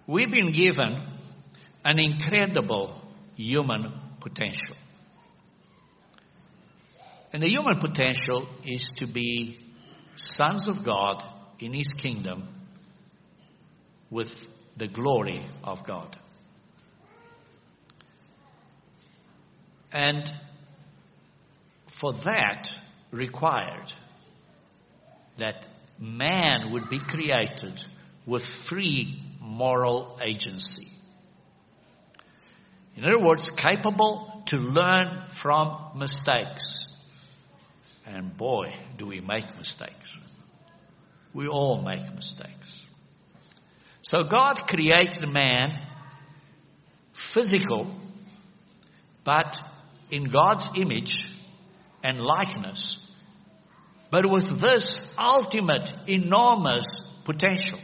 we've been given an incredible human potential. And the human potential is to be sons of God in His kingdom with the glory of God. And for that required that man would be created with free moral agency. In other words, capable to learn from mistakes. And boy, do we make mistakes. We all make mistakes. So God created man physical, but in God's image and likeness, but with this ultimate, enormous potential.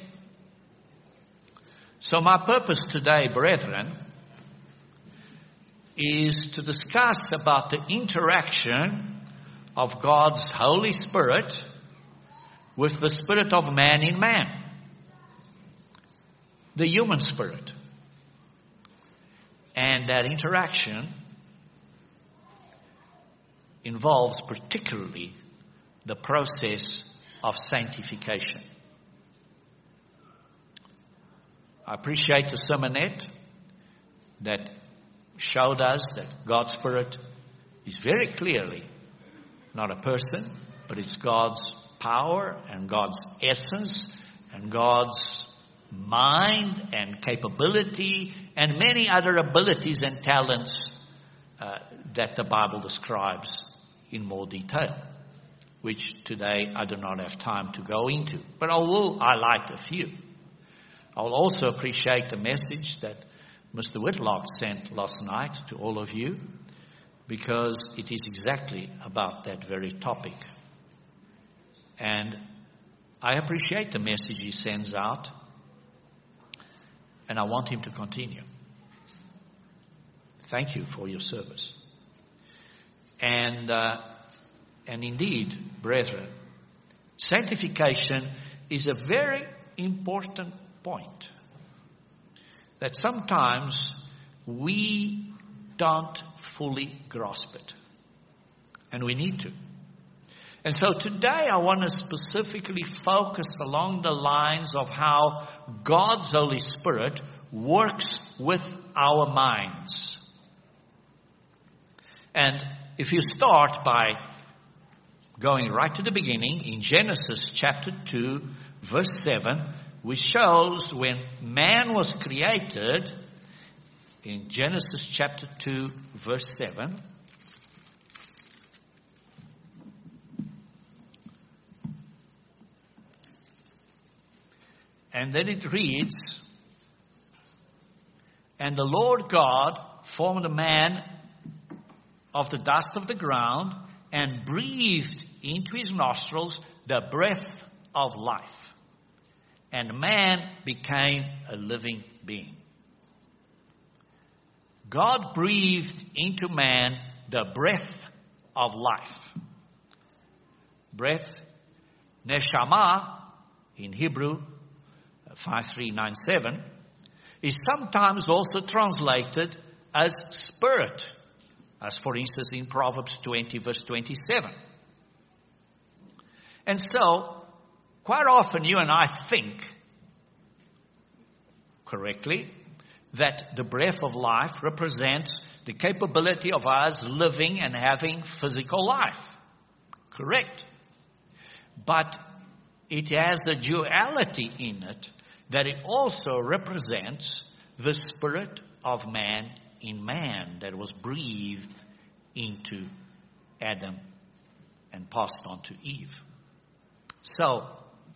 So my purpose today, brethren, is to discuss about the interaction of God's Holy Spirit with the spirit of man in man, the human spirit. And that interaction involves particularly the process of sanctification. I appreciate the sermonette that showed us that God's Spirit is very clearly not a person, but it's God's power and God's essence and God's mind and capability and many other abilities and talents that the Bible describes in more detail, which today I do not have time to go into. But I will highlight a few. I will also appreciate the message that Mr. Whitlock sent last night to all of you, because it is exactly about that very topic. And I appreciate the message he sends out, and I want him to continue. Thank you for your service. And indeed, brethren, sanctification is a very important point that sometimes we don't fully grasp it. And we need to. And so today I want to specifically focus along the lines of how God's Holy Spirit works with our minds. And if you start by going right to the beginning in Genesis chapter 2, verse 7, which shows when man was created, in Genesis chapter 2, verse 7. And then it reads, "And the Lord God formed a man of the dust of the ground and breathed into his nostrils the breath of life. And man became a living being." God breathed into man the breath of life. Breath, neshama, in Hebrew 5397, is sometimes also translated as spirit, as for instance in Proverbs 20, verse 27. And so, quite often you and I think, correctly, that the breath of life represents the capability of us living and having physical life. Correct. But it has a duality in it that it also represents the spirit of man in man that was breathed into Adam and passed on to Eve. So,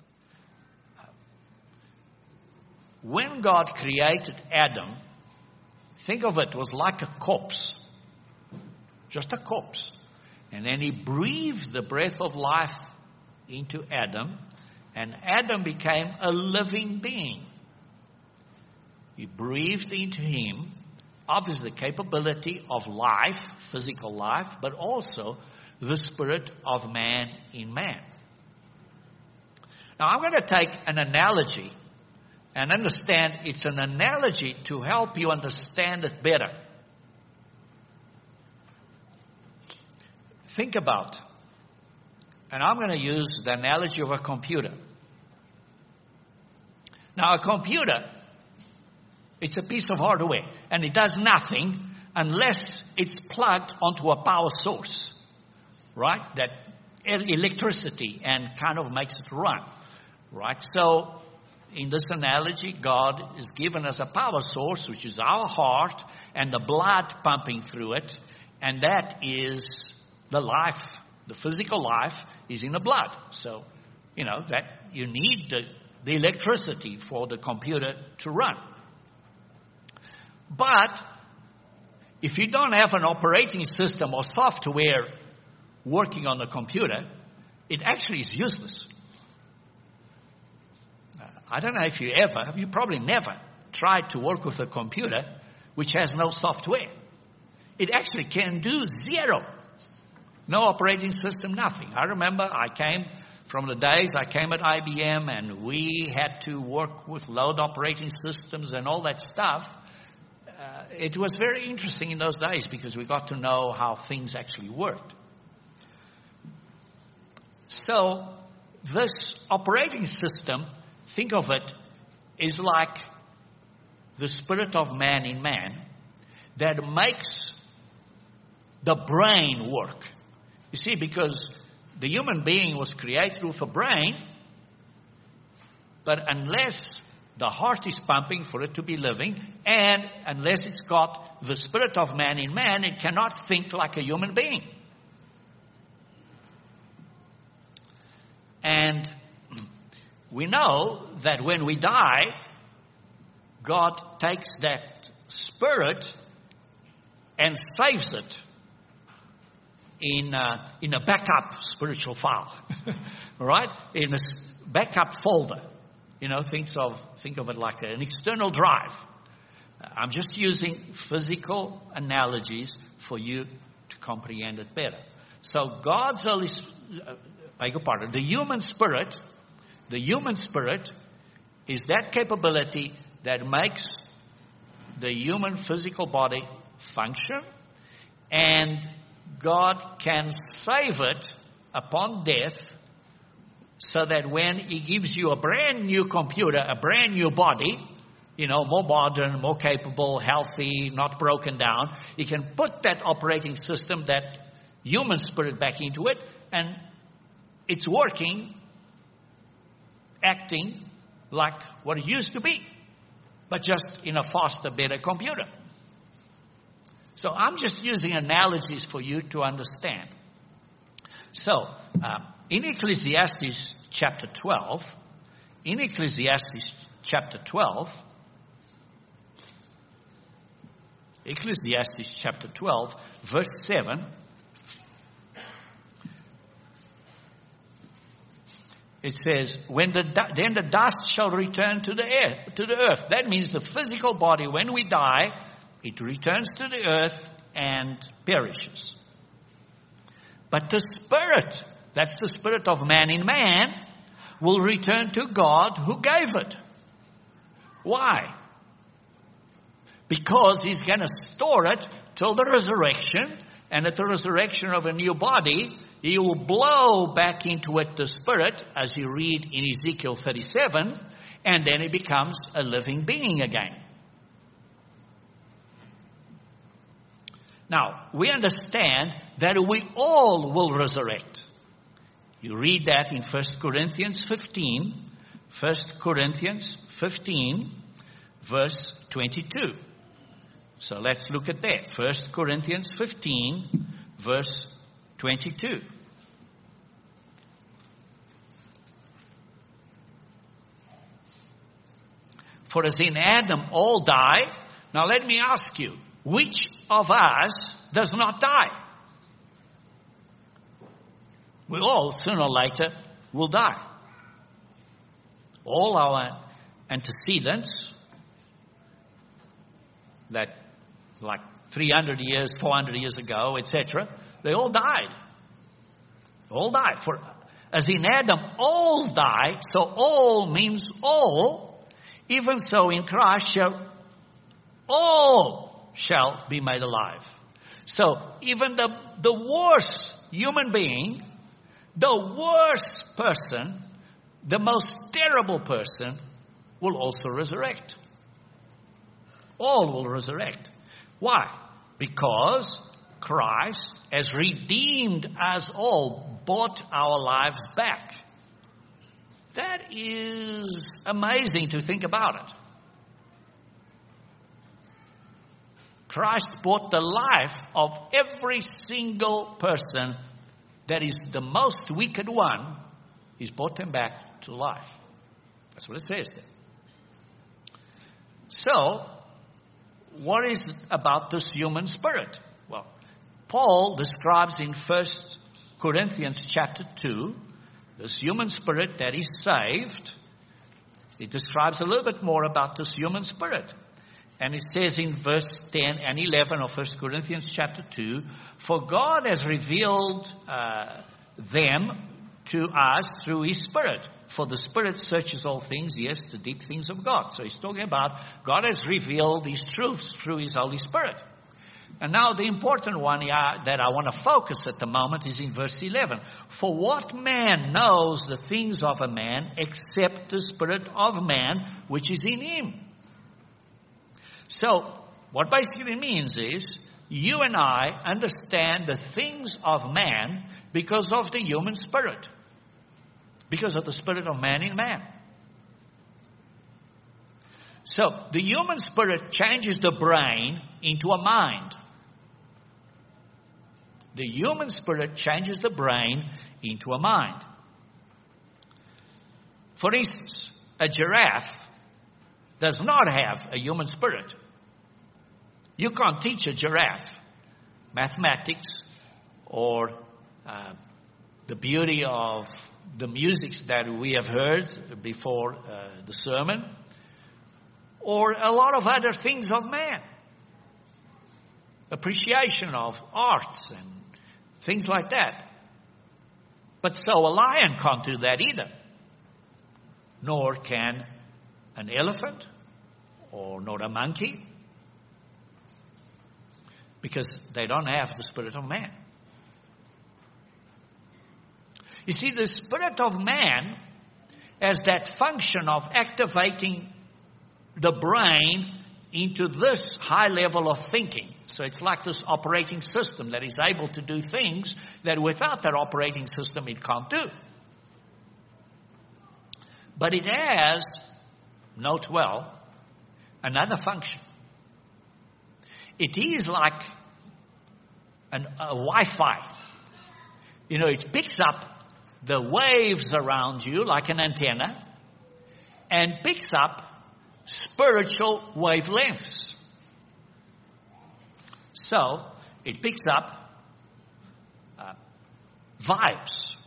when God created Adam, think of it was like a corpse. Just a corpse. And then he breathed the breath of life into Adam, and Adam became a living being. He breathed into him, obviously, the capability of life, physical life, but also the spirit of man in man. Now, I'm going to take an analogy, And understand, it's an analogy to help you understand it better. Think about, and I'm going to use the analogy of a computer. Now, a computer, it's a piece of hardware, and it does nothing unless it's plugged onto a power source, right? That electricity and kind of makes it run, right? So, in this analogy, God has given us a power source, which is our heart and the blood pumping through it, and that is the life. The physical life is in the blood. So, that you need the electricity for the computer to run. But if you don't have an operating system or software working on the computer, it actually is useless. I don't know if you probably never tried to work with a computer which has no software. It actually can do zero. No operating system, nothing. I remember I came from the days I came at IBM and we had to work with load operating systems and all that stuff. It was very interesting in those days because we got to know how things actually worked. So this operating system, think of it, is like the spirit of man in man that makes the brain work. You see, because the human being was created with a brain, but unless the heart is pumping for it to be living, and unless it's got the spirit of man in man, it cannot think like a human being. And we know that when we die, God takes that spirit and saves it in a backup spiritual file, right? In a backup folder. Think of it like an external drive. I'm just using physical analogies for you to comprehend it better. So God's Holy Spirit, the human spirit is that capability that makes the human physical body function, and God can save it upon death so that when He gives you a brand new computer, a brand new body, more modern, more capable, healthy, not broken down, He can put that operating system, that human spirit back into it, and it's working, acting like what it used to be, but just in a faster, better computer. So I'm just using analogies for you to understand. So, in Ecclesiastes chapter 12, Ecclesiastes chapter 12, verse 7, it says, then the dust shall return to the earth. That means the physical body, when we die, it returns to the earth and perishes. But the spirit, that's the spirit of man in man, will return to God who gave it. Why? Because He's going to store it till the resurrection, and at the resurrection of a new body, He will blow back into it the spirit, as you read in Ezekiel 37, and then it becomes a living being again. Now, we understand that we all will resurrect. You read that in 1 Corinthians 15, verse 22. So let's look at that. 1 Corinthians 15, verse 22. For as in Adam all die, now let me ask you, which of us does not die? We all, sooner or later, will die. All our antecedents, that like 300 years, 400 years ago, etc., they all died. All died. For as in Adam all die, so all means all, even so in Christ all shall be made alive. So even the worst human being, the worst person, the most terrible person will also resurrect. All will resurrect. Why? Because Christ has redeemed us all, bought our lives back. That is amazing to think about it. Christ bought the life of every single person that is the most wicked one. He's brought them back to life. That's what it says there. So, what is about this human spirit? Well, Paul describes in 1 Corinthians chapter 2, this human spirit that is saved. He describes a little bit more about this human spirit. And it says in verse 10 and 11 of 1 Corinthians chapter 2, for God has revealed them to us through His Spirit. For the Spirit searches all things, yes, the deep things of God. So he's talking about God has revealed these truths through His Holy Spirit. And now the important one here that I want to focus at the moment is in verse 11. For what man knows the things of a man except the spirit of man which is in him? So what basically means is you and I understand the things of man because of the human spirit. Because of the spirit of man in man. So the human spirit changes the brain into a mind. The human spirit changes the brain into a mind. For instance, a giraffe does not have a human spirit. You can't teach a giraffe mathematics or the beauty of the musics that we have heard before the sermon, or a lot of other things of man. Appreciation of arts and things like that. But so a lion can't do that either. Nor can an elephant or nor a monkey. Because they don't have the spirit of man. You see, the spirit of man has that function of activating the brain into this high level of thinking. So it's like this operating system that is able to do things that without that operating system it can't do. But it has, note well, another function. It is like a Wi-Fi. You know, it picks up the waves around you like an antenna and picks up spiritual wavelengths. So, it picks up vibes.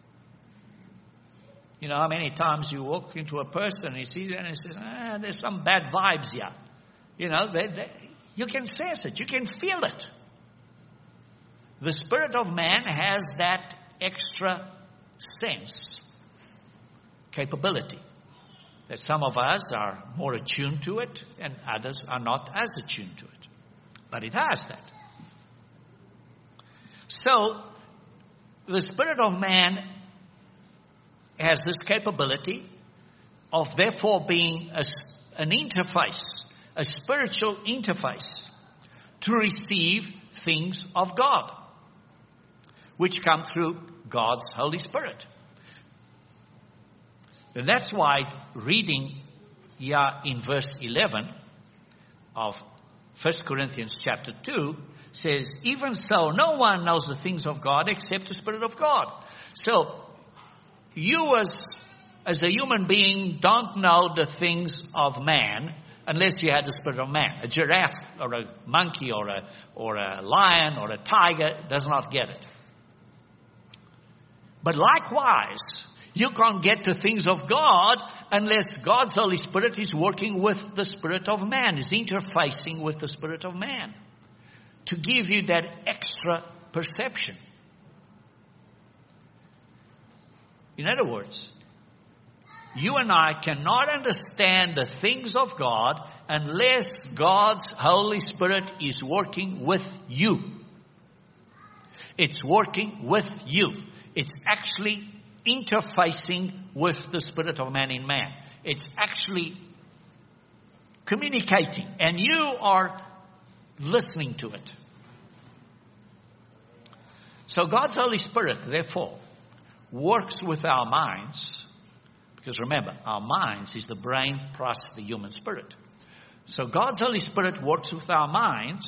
You know how many times you walk into a person and you see them and you say, there's some bad vibes here. You know, you can sense it. You can feel it. The spirit of man has that extra sense, capability. That some of us are more attuned to it and others are not as attuned to it. But it has that. So, the spirit of man has this capability of therefore being an interface, a spiritual interface to receive things of God, which come through God's Holy Spirit. And that's why reading here in verse 11 of 1 Corinthians chapter 2 says, even so, no one knows the things of God except the Spirit of God. So, you as a human being don't know the things of man unless you have the Spirit of man. A giraffe or a monkey or a lion or a tiger does not get it. But likewise, you can't get to things of God unless God's Holy Spirit is working with the spirit of man, is interfacing with the spirit of man to give you that extra perception. In other words, You and I cannot understand the things of God unless God's Holy Spirit is working with you. It's working with you. It's actually interfacing with the spirit of man in man. It's actually communicating, and you are listening to it. So God's Holy Spirit, therefore, works with our minds, because remember, our minds is the brain plus the human spirit. So God's Holy Spirit works with our minds,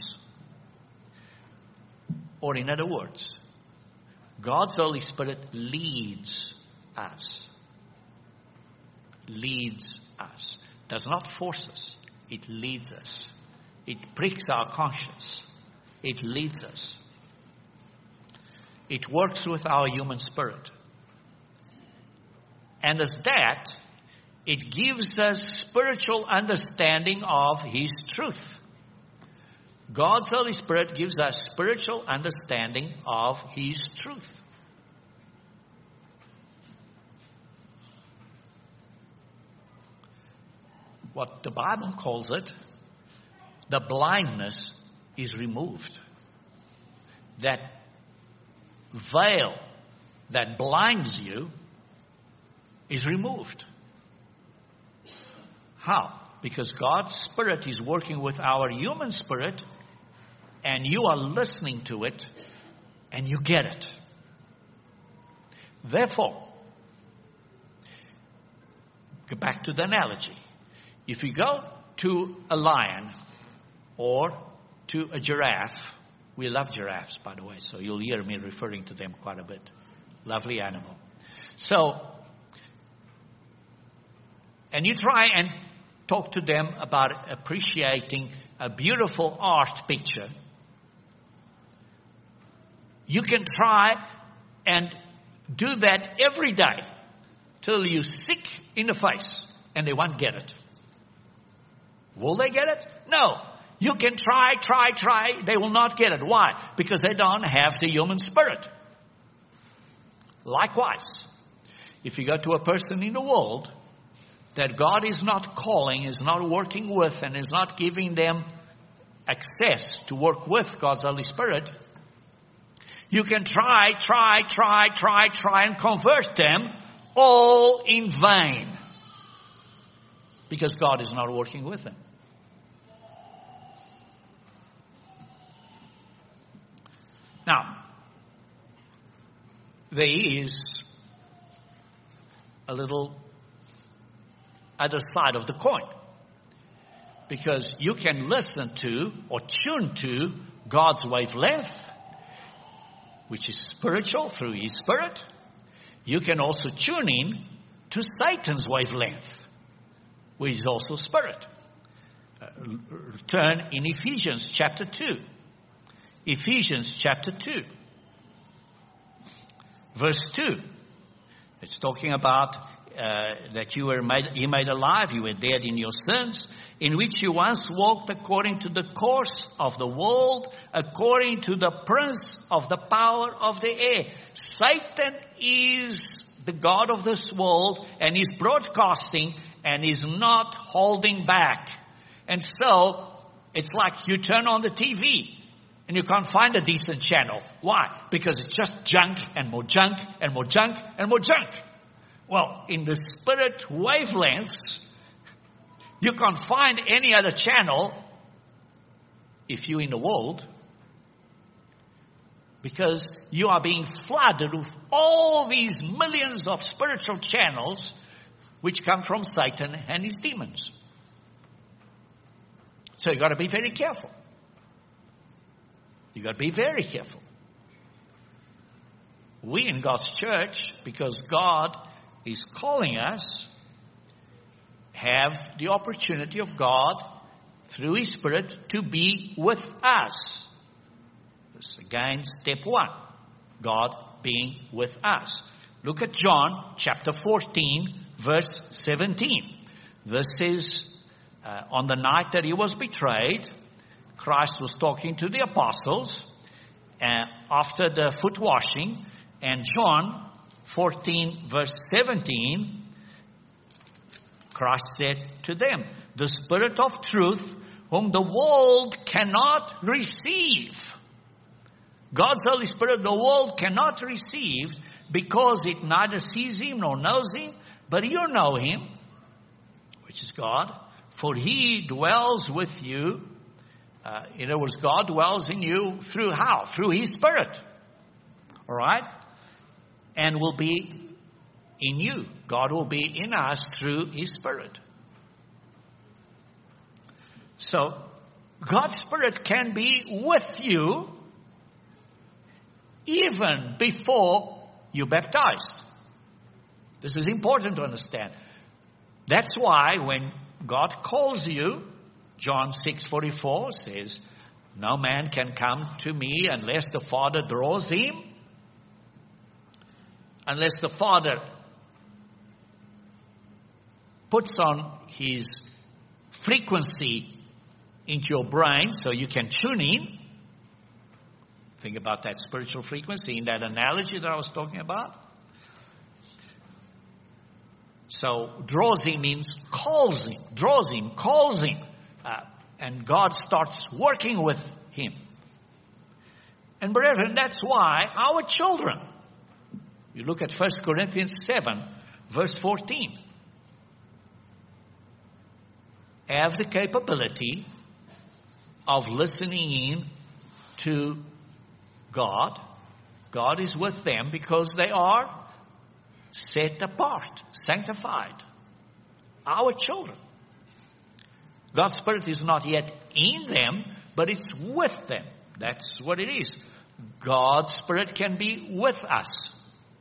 or in other words, God's Holy Spirit leads us. Leads us. Does not force us. It leads us. It pricks our conscience. It leads us. It works with our human spirit. And as that, it gives us spiritual understanding of His truth. God's Holy Spirit gives us spiritual understanding of His truth. What the Bible calls it, the blindness is removed. That veil that blinds you is removed. How? Because God's Spirit is working with our human spirit, and you are listening to it, and you get it. Therefore, go back to the analogy. If you go to a lion or to a giraffe, we love giraffes, by the way, so you'll hear me referring to them quite a bit. Lovely animal. So, and you try and talk to them about appreciating a beautiful art picture. You can try and do that every day till you're sick in the face and they won't get it. Will they get it? No. You can try. They will not get it. Why? Because they don't have the human spirit. Likewise, if you go to a person in the world that God is not calling, is not working with, and is not giving them access to work with God's Holy Spirit, you can try and convert them, all in vain. Because God is not working with them. Now, there is a little other side of the coin. Because you can listen to or tune to God's wavelength, which is spiritual through His Spirit. You can also tune in to Satan's wavelength, which is also spirit. Turn in Ephesians chapter 2. Ephesians chapter 2. Verse 2. It's talking about that He made alive, you were dead in your sins, in which you once walked according to the course of the world, according to the prince of the power of the air. Satan is the god of this world, and he's broadcasting, and he's not holding back. And so, it's like you turn on the TV, and you can't find a decent channel. Why? Because it's just junk, and more junk, and more junk, and more junk. Well, in the spirit wavelengths, you can't find any other channel if you're in the world, because you are being flooded with all these millions of spiritual channels which come from Satan and his demons. So you've got to be very careful. You've got to be very careful. We in God's church, because God is calling us, have the opportunity of God through His Spirit to be with us. This again, step one. God being with us. Look at John chapter 14, verse 17. This is on the night that He was betrayed. Christ was talking to the apostles after the foot washing. And John 14, verse 17, Christ said to them, the Spirit of truth, whom the world cannot receive. God's Holy Spirit, the world cannot receive because it neither sees Him nor knows Him, but you know Him, which is God, for He dwells with you. In other words, God dwells in you through how? Through His Spirit. All right? And will be in you. God will be in us through His Spirit. So, God's Spirit can be with you even before you're baptized. This is important to understand. That's why when God calls you, John 6:44 says, no man can come to me unless the Father draws him. Unless the Father puts on His frequency into your brain so you can tune in. Think about that spiritual frequency in that analogy that I was talking about. So draws him means calls him, draws him, calls him. And God starts working with him. And brethren, that's why our children, you look at 1 Corinthians 7, verse 14, have the capability of listening in to God. God is with them because they are set apart, sanctified. Our children. God's Spirit is not yet in them, but it's with them. That's what it is. God's Spirit can be with us.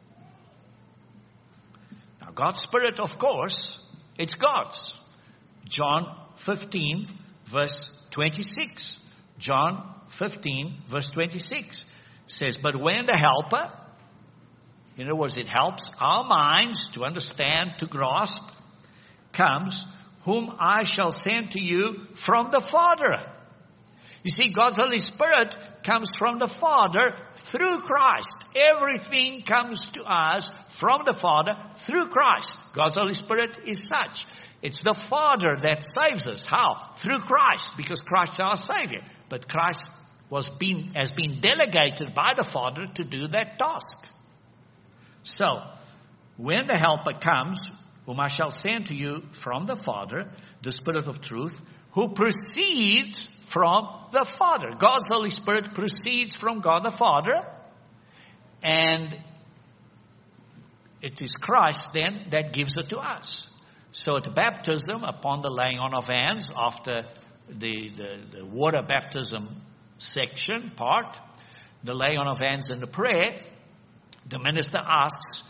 Now, God's Spirit, of course, it's God's. John 15, verse 26. John 15, verse 26 says, but when the Helper, in other words, it helps our minds to understand, to grasp, comes, whom I shall send to you from the Father. You see, God's Holy Spirit comes from the Father through Christ. Everything comes to us from the Father through Christ. God's Holy Spirit is such. It's the Father that saves us. How? Through Christ, because Christ is our Savior. But Christ has been delegated by the Father to do that task. So, when the Helper comes, whom I shall send to you from the Father, the Spirit of truth, who proceeds from the Father. God's Holy Spirit proceeds from God the Father, and it is Christ then that gives it to us. So at baptism, upon the laying on of hands, after the water baptism section part, the laying on of hands and the prayer, the minister asks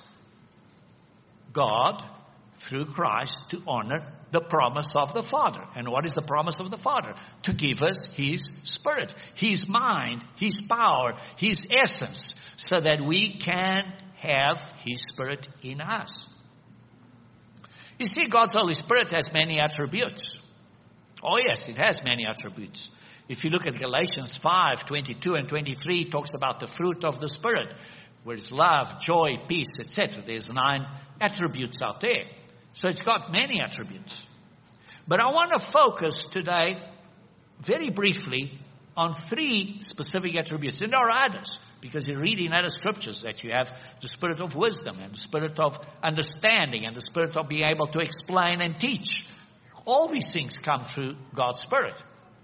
God, through Christ, to honor the promise of the Father. And what is the promise of the Father? To give us His Spirit, His mind, His power, His essence, so that we can have His Spirit in us. You see, God's Holy Spirit has many attributes. Oh yes, it has many attributes. If you look at Galatians 5, 22 and 23, it talks about the fruit of the Spirit, where it's love, joy, peace, etc. There's 9 attributes out there. So it's got many attributes. But I want to focus today, very briefly, on 3 specific attributes. And there are others, because you read in other scriptures that you have the spirit of wisdom and the spirit of understanding and the spirit of being able to explain and teach. All these things come through God's Spirit.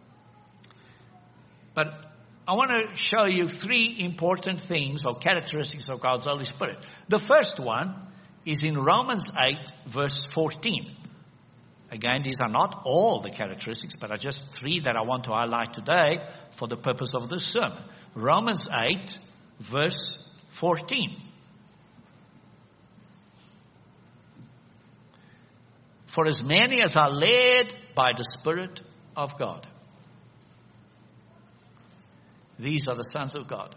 But I want to show you 3 important things or characteristics of God's Holy Spirit. The first one is in Romans 8, verse 14. Again, these are not all the characteristics, but are just 3 that I want to highlight today for the purpose of this sermon. Romans 8, verse 14. For as many as are led by the Spirit of God, these are the sons of God.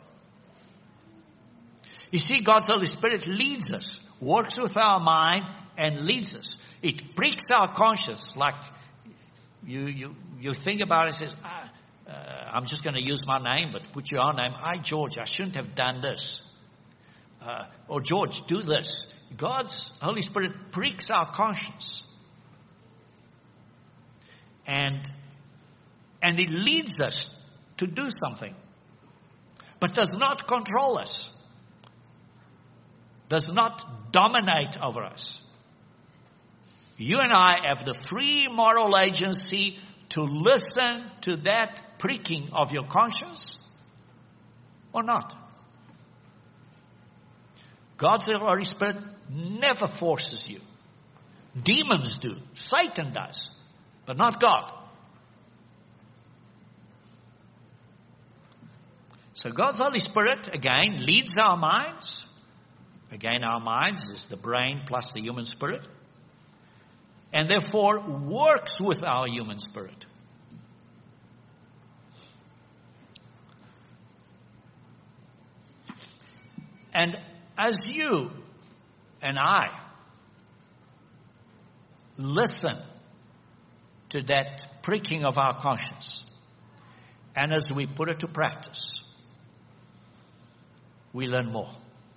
You see, God's Holy Spirit leads us, works with our mind, and leads us. It pricks our conscience, like you think about it and says, I'm just going to use my name, but put your own name. George, I shouldn't have done this. Or George, do this. God's Holy Spirit pricks our conscience. And it leads us to do something, but does not control us, does not dominate over us. You and I have the free moral agency to listen to that pricking of your conscience or not. God's Holy Spirit never forces you. Demons do. Satan does. But not God. So God's Holy Spirit, again, leads our minds. Again, our minds is the brain plus the human spirit. And therefore works with our human spirit. And as you and I listen to that pricking of our conscience, and as we put it to practice, we learn more.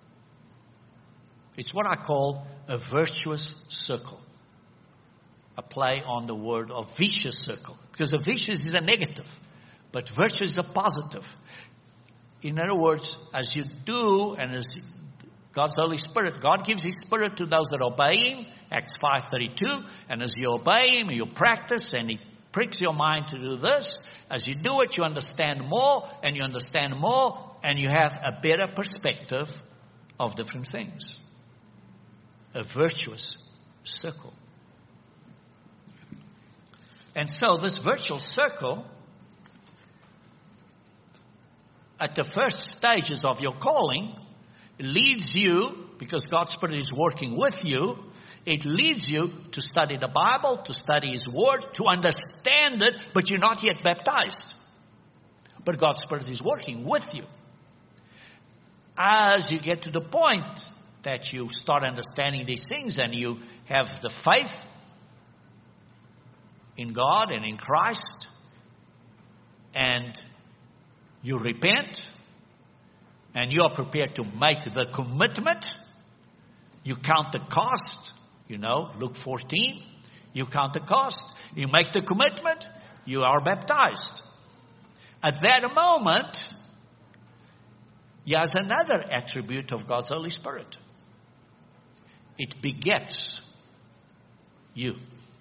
It's what I call a virtuous circle. A play on the word of vicious circle. Because a vicious is a negative, but virtuous is a positive. In other words, as you do, and as God's Holy Spirit, God gives His Spirit to those that obey Him, Acts 5:32, and as you obey Him, you practice, and He pricks your mind to do this. As you do it, you understand more, and you understand more, and you have a better perspective of different things. A virtuous circle. And so this virtuous circle, at the first stages of your calling, leads you, because God's Spirit is working with you, it leads you to study the Bible, to study His Word, to understand it, but you're not yet baptized. But God's Spirit is working with you. As you get to the point that you start understanding these things and you have the faith in God and in Christ, and you repent, and you are prepared to make the commitment, you count the cost, Luke 14, you count the cost, you make the commitment, you are baptized. At that moment, here's another attribute of God's Holy Spirit. It begets you.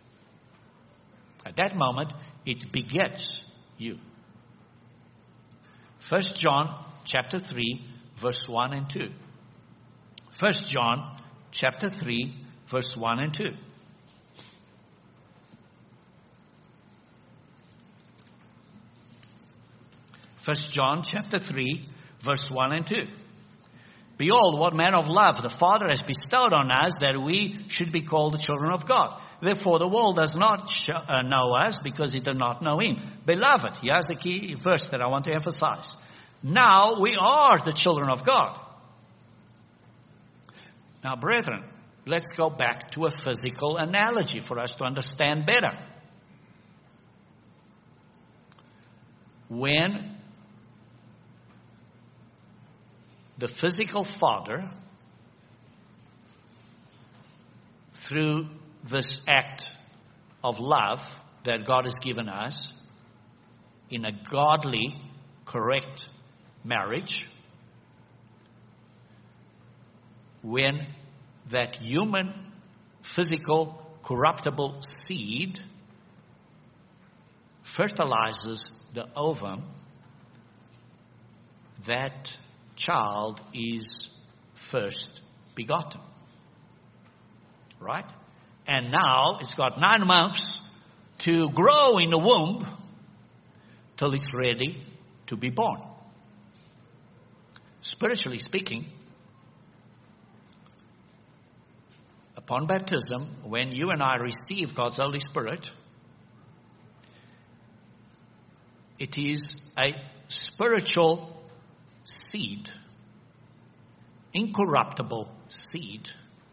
At that moment, it begets you. 1 John chapter 3, verse 1 and 2. 1 John chapter 3, verse 1 and 2. First John chapter 3, verse 1 and 2. Behold, what manner of love the Father has bestowed on us, that we should be called the children of God. Therefore, the world does not know us, because it does not know Him. Beloved, here's the key verse that I want to emphasize. Now we are the children of God. Now, brethren, let's go back to a physical analogy for us to understand better. When the physical father, through this act of love that God has given us in a godly, correct marriage, when that human, physical, corruptible seed fertilizes the ovum, that child is first begotten. Right? And now it's got 9 months to grow in the womb till it's ready to be born. Spiritually speaking, upon baptism, when you and I receive God's Holy Spirit, it is a spiritual seed, incorruptible seed.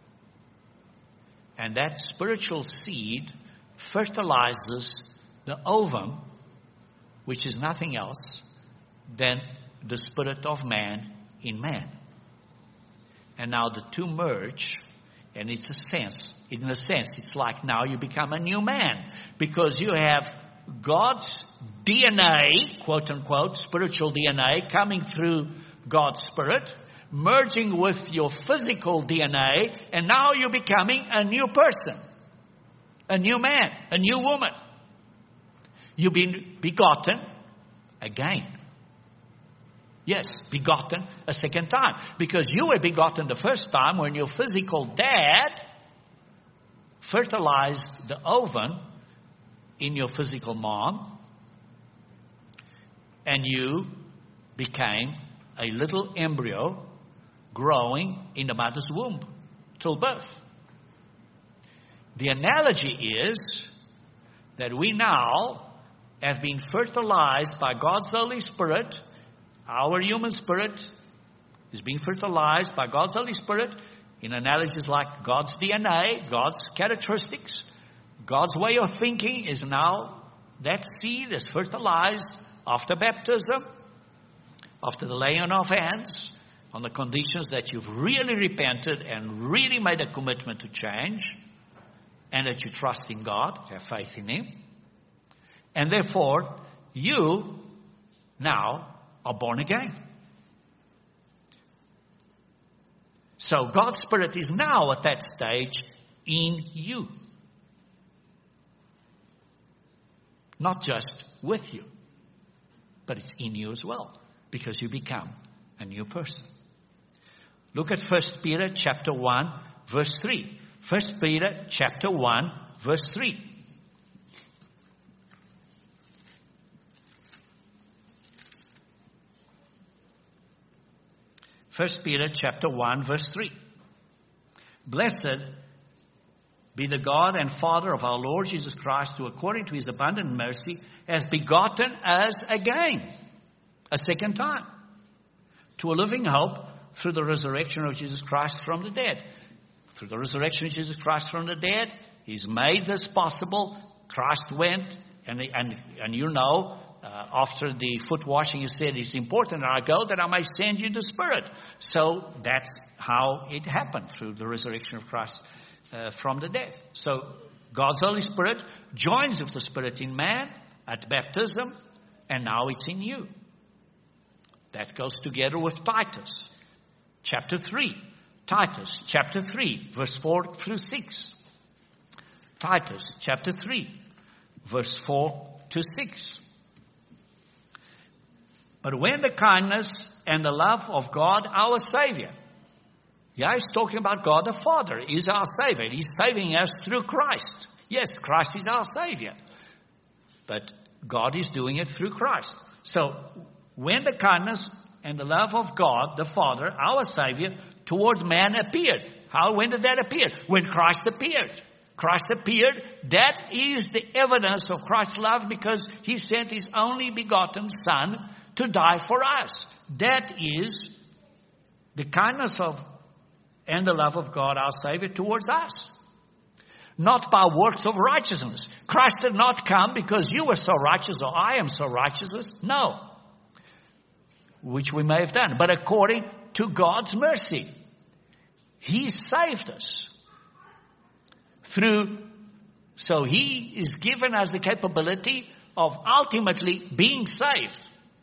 And that spiritual seed fertilizes the ovum, which is nothing else than the spirit of man in man. And now the two merge, and in a sense, it's like now you become a new man, because you have God's DNA, quote unquote, spiritual DNA, coming through God's Spirit, merging with your physical DNA, and now you're becoming a new person, a new man, a new woman. You've been begotten again. Yes, begotten a second time. Because you were begotten the first time when your physical dad fertilized the ovum in your physical mom, and you became a little embryo growing in the mother's womb till birth. The analogy is that we now have been fertilized by God's Holy Spirit. Our human spirit is being fertilized by God's Holy Spirit in analogies like God's DNA, God's characteristics, God's way of thinking is now, that seed is fertilized after baptism, after the laying on of hands, on the conditions that you've really repented and really made a commitment to change, and that you trust in God, have faith in Him. And therefore, you now are born again. So God's Spirit is now at that stage in you. Not just with you, but it's in you as well, because you become a new person. Look at 1 Peter chapter 1, verse 3. 1 Peter chapter 1, verse 3. First Peter chapter 1, verse 3. Blessed be the God and Father of our Lord Jesus Christ, who according to His abundant mercy has begotten us again, a second time, to a living hope through the resurrection of Jesus Christ from the dead. Through the resurrection of Jesus Christ from the dead, He's made this possible. Christ went, and you know, after the foot washing, He said, it's important that I go that I may send you the Spirit. So that's how it happened, through the resurrection of Christ from the dead. So God's Holy Spirit joins with the Spirit in man at baptism, and now it's in you. That goes together with Titus chapter 3. Titus chapter 3, verse 4 through 6. Titus chapter 3, verse 4 to 6. But when the kindness and the love of God, our Savior. Yeah, he's talking about God the Father. He's our Savior. He's saving us through Christ. Yes, Christ is our Savior. But God is doing it through Christ. So, when the kindness and the love of God the Father, our Savior, toward man appeared. When did that appear? When Christ appeared. Christ appeared. That is the evidence of Christ's love, because He sent His only begotten Son to die for us. That is the kindness of and the love of God our Savior towards us. Not by works of righteousness. Christ did not come because you were so righteous or I am so righteous. No. Which we may have done. But according to God's mercy. He saved us. So He is given us the capability of ultimately being saved.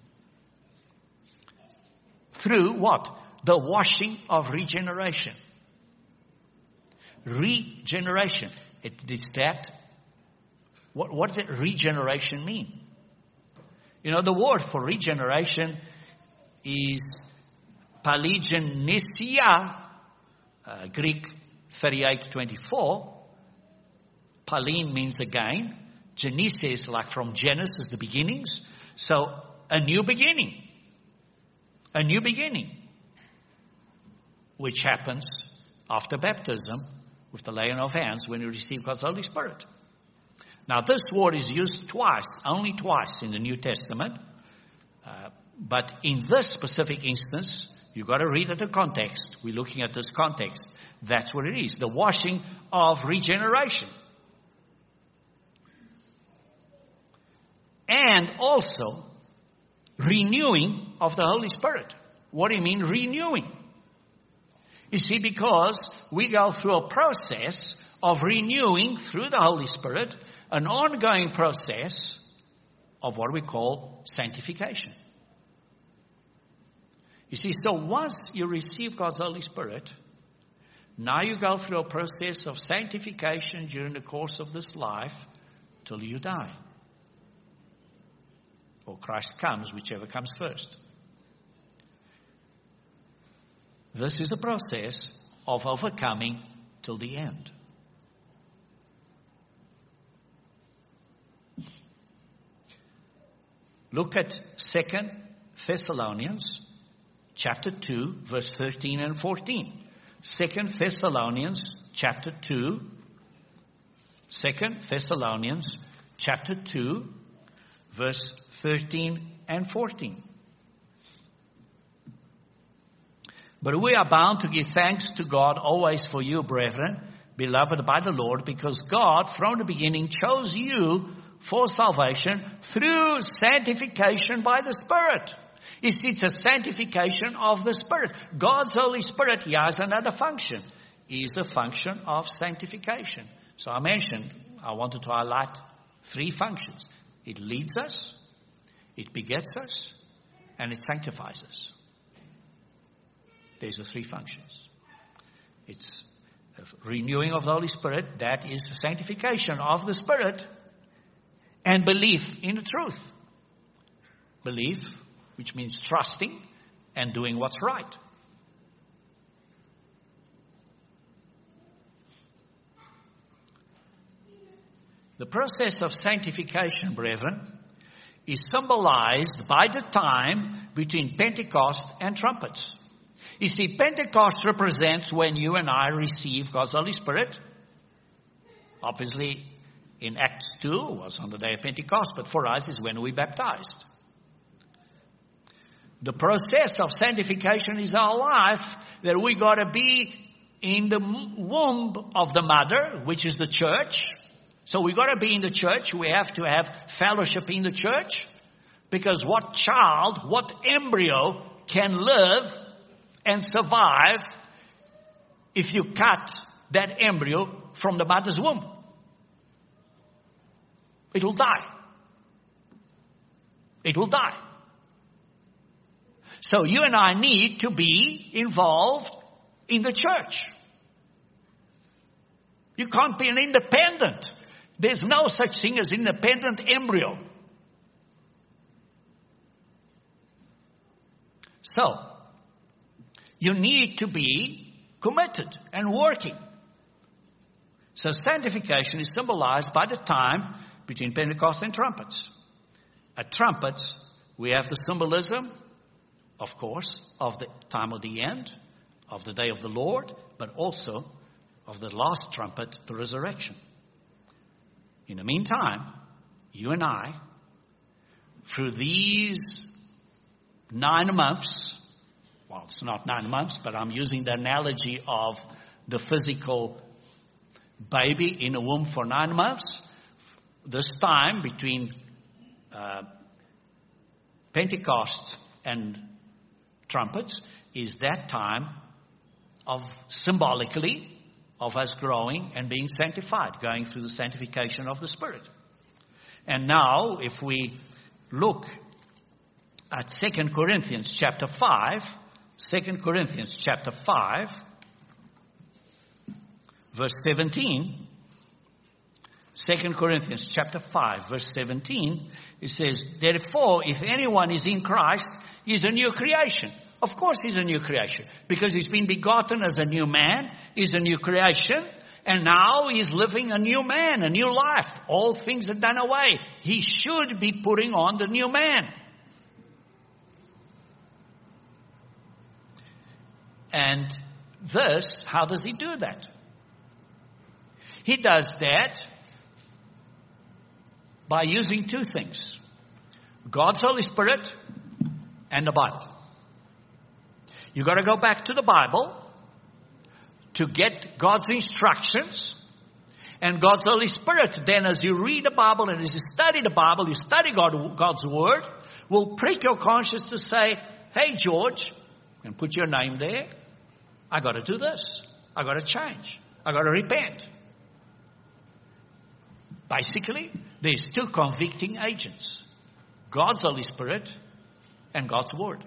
Through what? The washing of regeneration. Regeneration. It is that. What does regeneration mean? You know, the word for regeneration is paligenesia, Greek 38:24. Palin means again. Genesis is like from Genesis, the beginnings. So, a new beginning. A new beginning. Which happens after baptism with the laying of hands when you receive God's Holy Spirit. Now, this word is used twice, only twice in the New Testament. But in this specific instance, you've got to read at the context. We're looking at this context. That's what it is. The washing of regeneration. And also, renewing of the Holy Spirit. What do you mean renewing? You see, because we go through a process of renewing through the Holy Spirit, an ongoing process of what we call sanctification. You see, so once you receive God's Holy Spirit, now you go through a process of sanctification during the course of this life till you die. Or Christ comes, whichever comes first. This is the process of overcoming till the end. Look at 2 Thessalonians chapter 2, verse 13 and 14. 2 Thessalonians chapter 2. 2 Thessalonians chapter 2, verse 13 and 14. But we are bound to give thanks to God always for you, brethren, beloved by the Lord, because God from the beginning chose you for salvation through sanctification by the Spirit. You see, it's a sanctification of the Spirit. God's Holy Spirit, he has another function. He is the function of sanctification. So I wanted to highlight 3 functions. It leads us, it begets us, and it sanctifies us. There's the 3 functions. It's the renewing of the Holy Spirit, that is the sanctification of the Spirit, and belief in the truth. Belief, which means trusting and doing what's right. The process of sanctification, brethren, is symbolized by the time between Pentecost and trumpets. You see, Pentecost represents when you and I receive God's Holy Spirit. Obviously, in Acts 2 was on the day of Pentecost, but for us is when we baptized. The process of sanctification is our life, that we got to be in the womb of the mother, which is the church. So we got to be in the church. We have to have fellowship in the church, because what child, what embryo can live and survive if you cut that embryo from the mother's womb? It will die. It will die. So you and I need to be involved in the church. You can't be an independent. There's no such thing as independent embryo. So, you need to be committed and working. So sanctification is symbolized by the time between Pentecost and trumpets. At trumpets, we have the symbolism, of course, of the time of the end, of the day of the Lord, but also of the last trumpet, the resurrection. In the meantime, you and I, through these 9 months, well, it's not 9 months, but I'm using the analogy of the physical baby in a womb for 9 months. This time between Pentecost and trumpets is that time of symbolically of us growing and being sanctified, going through the sanctification of the Spirit. And now, if we look at 2 Corinthians chapter 5, 2 Corinthians chapter 5, verse 17, 2 Corinthians chapter 5, verse 17, it says, therefore, if anyone is in Christ, he is a new creation. Of course he's a new creation, because he's been begotten as a new man, he's a new creation, and now he's living a new man, a new life. All things are done away. He should be putting on the new man. And this, how does he do that? He does that by using 2 things: God's Holy Spirit and the Bible. You got to go back to the Bible to get God's instructions, and God's Holy Spirit, then as you read the Bible and as you study the Bible, you study God's Word, will prick your conscience to say, hey George, and put your name there, I got to do this, I got to change, I got to repent. Basically, there's 2 convicting agents. God's Holy Spirit and God's Word.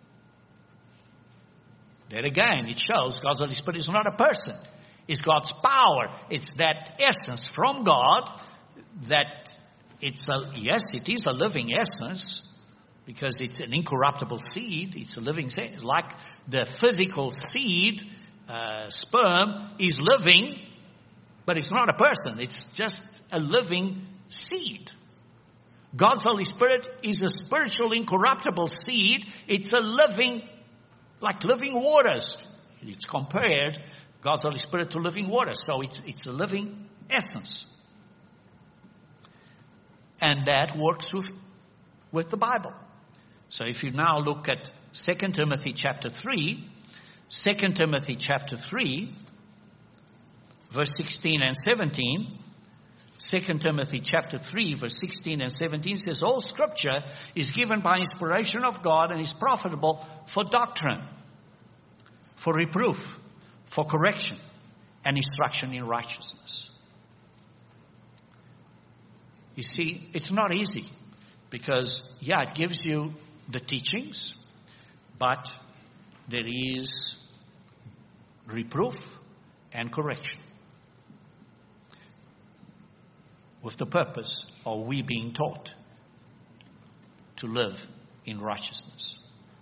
There again, it shows God's Holy Spirit is not a person. It's God's power. It's that essence from God that yes, it is a living essence because it's an incorruptible seed. It's a living seed. Like the physical seed, sperm, is living, but it's not a person. It's just a living seed. God's Holy Spirit is a spiritual, incorruptible seed. It's a living, like living waters. It's compared, God's Holy Spirit, to living waters. So it's a living essence. And that works with the Bible. So if you now look at 2 Timothy chapter 3, 2 Timothy chapter 3, verse 16 and 17, 2 Timothy chapter 3, verse 16 and 17 says, all scripture is given by inspiration of God and is profitable for doctrine, for reproof, for correction, and instruction in righteousness. You see, it's not easy because, it gives you the teachings, but there is reproof and correction with the purpose of we being taught to live in righteousness.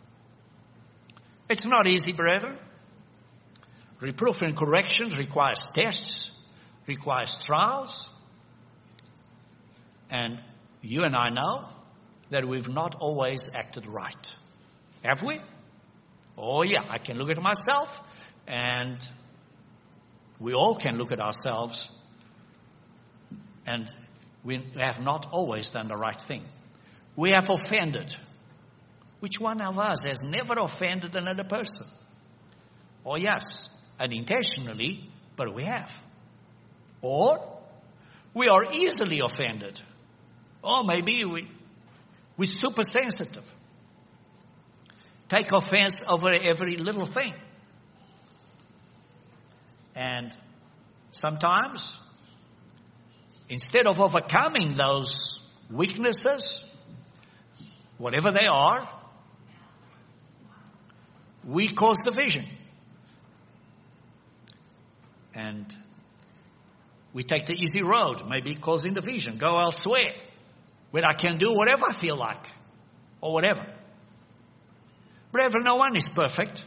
It's not easy, brethren. Reproof and correction requires tests, requires trials. And you and I know that we've not always acted right. Have we? Oh yeah, I can look at myself, and we all can look at ourselves, and we have not always done the right thing. We have offended. Which one of us has never offended another person? Oh yes, unintentionally, but we have. Or we are easily offended. Or maybe we're super sensitive. Take offense over every little thing. And sometimes, instead of overcoming those weaknesses, whatever they are, we cause division. And we take the easy road, maybe causing division. Go elsewhere, where I can do whatever I feel like, or whatever. Brethren, no one is perfect.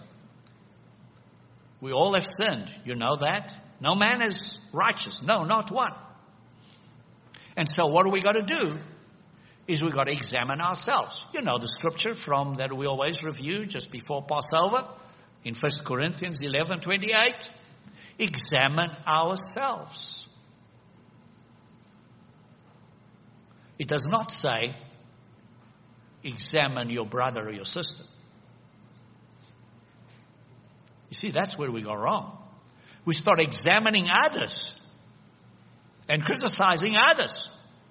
We all have sinned. You know that. No man is righteous. No, not one. And so what we got to do is we got to examine ourselves. You know the scripture from that we always review just before Passover in 1 Corinthians 11:28. Examine ourselves. It does not say examine your brother or your sister. You see, that's where we go wrong. We start examining others and criticizing others.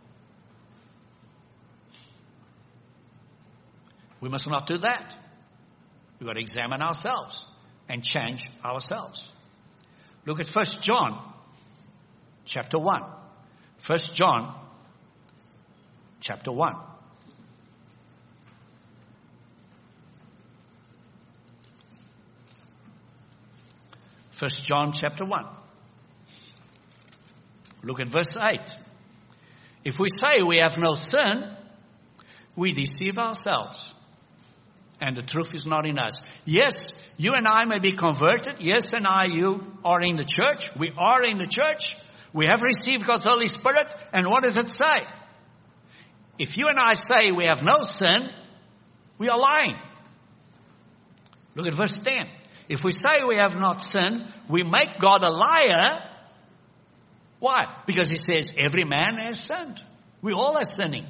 We must not do that. We've got to examine ourselves and change ourselves. Look at 1 John chapter 1. 1 John chapter 1. 1 John chapter 1. Look at verse 8. If we say we have no sin, we deceive ourselves, and the truth is not in us. Yes, you and I may be converted. Yes, you are in the church. We are in the church. We have received God's Holy Spirit. And what does it say? If you and I say we have no sin, we are lying. Look at verse 10. If we say we have not sinned, we make God a liar. Why? Because he says every man has sinned. We all are sinning.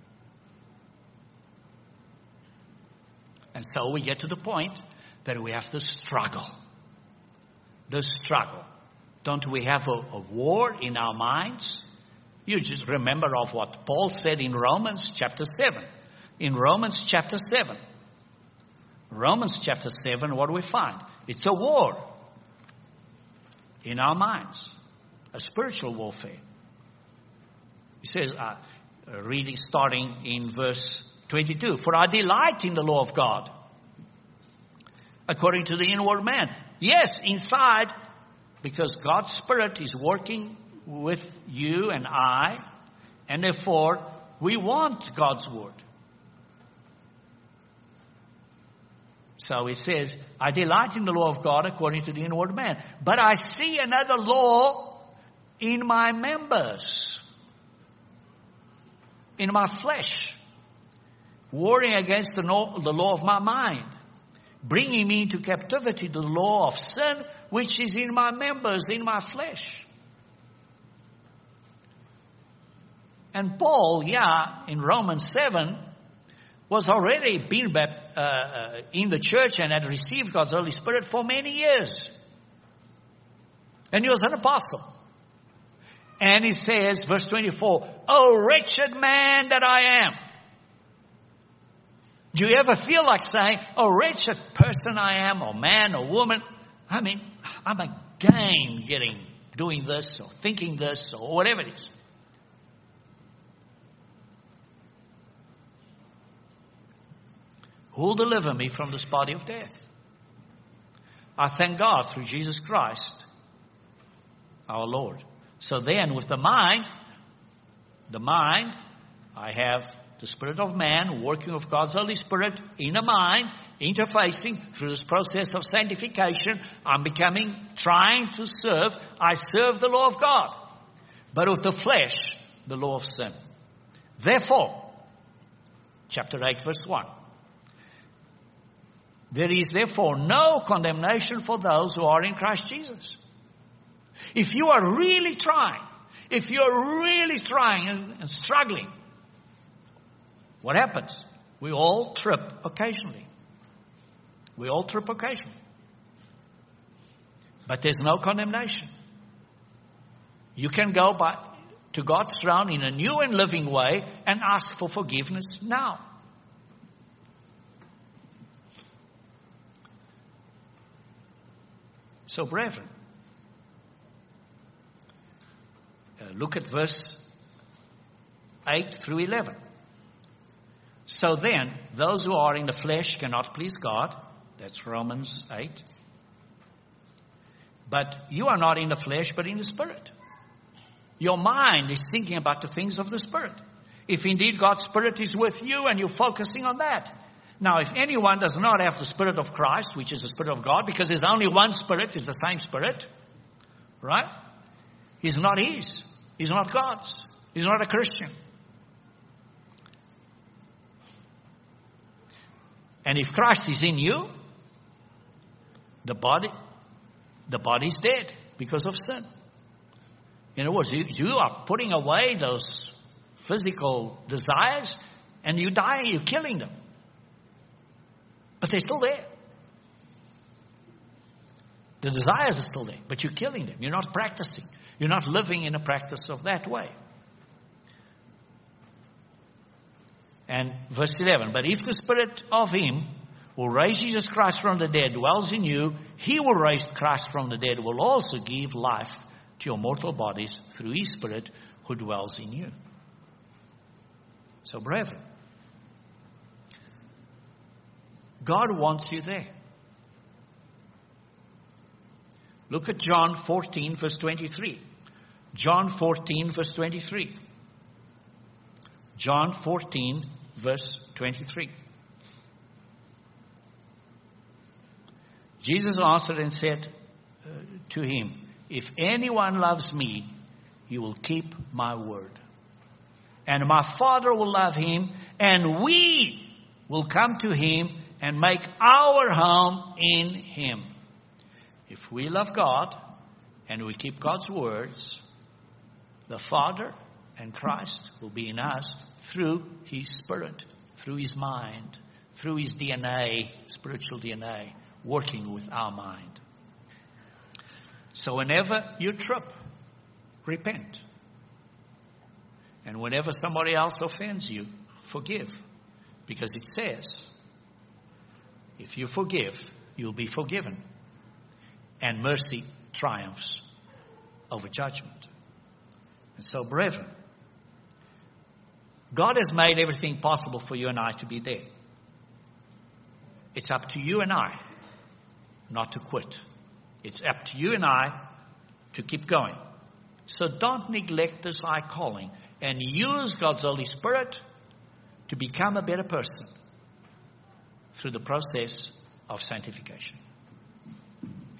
And so we get to the point that we have to struggle. The struggle. Don't we have a war in our minds? You just remember of what Paul said in Romans chapter 7. In Romans chapter 7. Romans chapter 7, what do we find? It's a war in our minds. A spiritual warfare. He says, reading starting in verse 22. For I delight in the law of God, according to the inward man. Yes, inside, because God's Spirit is working with you and I, and therefore we want God's Word. So it says, I delight in the law of God according to the inward man. But I see another law in my members, in my flesh, warring against the law of my mind, bringing me into captivity to the law of sin, which is in my members, in my flesh. And Paul, in Romans 7, was already been in the church and had received God's Holy Spirit for many years. And he was an apostle. And he says, verse 24, "Oh, wretched man that I am." Do you ever feel like saying, "Oh, wretched person I am," or man or woman? I mean, I'm again doing this or thinking this or whatever it is. Who will deliver me from this body of death? I thank God through Jesus Christ, our Lord. So then with the mind, I have the spirit of man, working of God's Holy Spirit in the mind, interfacing through this process of sanctification. I'm trying to serve. I serve the law of God. But with the flesh, the law of sin. Therefore, chapter 8, verse 1. There is therefore no condemnation for those who are in Christ Jesus. If you are really trying, and struggling, what happens? We all trip occasionally. But there's no condemnation. You can go to God's throne in a new and living way and ask for forgiveness now. So, brethren, look at verse 8 through 11. So then, those who are in the flesh cannot please God. That's Romans 8. But you are not in the flesh, but in the Spirit. Your mind is thinking about the things of the Spirit. If indeed God's Spirit is with you and you're focusing on that. Now, if anyone does not have the Spirit of Christ, which is the Spirit of God, because there's only one Spirit, it's the same Spirit, right? He's not his. He's not God's. He's not a Christian. And if Christ is in you, the body's dead because of sin. In other words, you are putting away those physical desires and you die, you're killing them. But they're still there. The desires are still there, but you're killing them. You're not practicing. You're not living in a practice of that way. And verse 11, but if the Spirit of Him who raised Jesus Christ from the dead dwells in you, He who raised Christ from the dead will also give life to your mortal bodies through His Spirit who dwells in you. So, brethren, God wants you there. Look at John 14, verse 23. John 14, verse 23. John 14, verse 23. Jesus answered and said to him, if anyone loves me, he will keep my word. And my Father will love him, and we will come to him and make our home in him. If we love God and we keep God's words, the Father and Christ will be in us through His Spirit, through His mind, through His DNA, spiritual DNA, working with our mind. So whenever you trip, repent. And whenever somebody else offends you, forgive. Because it says, if you forgive, you'll be forgiven. And mercy triumphs over judgment. And so, brethren, God has made everything possible for you and I to be there. It's up to you and I not to quit. It's up to you and I to keep going. So don't neglect this high calling and use God's Holy Spirit to become a better person through the process of sanctification.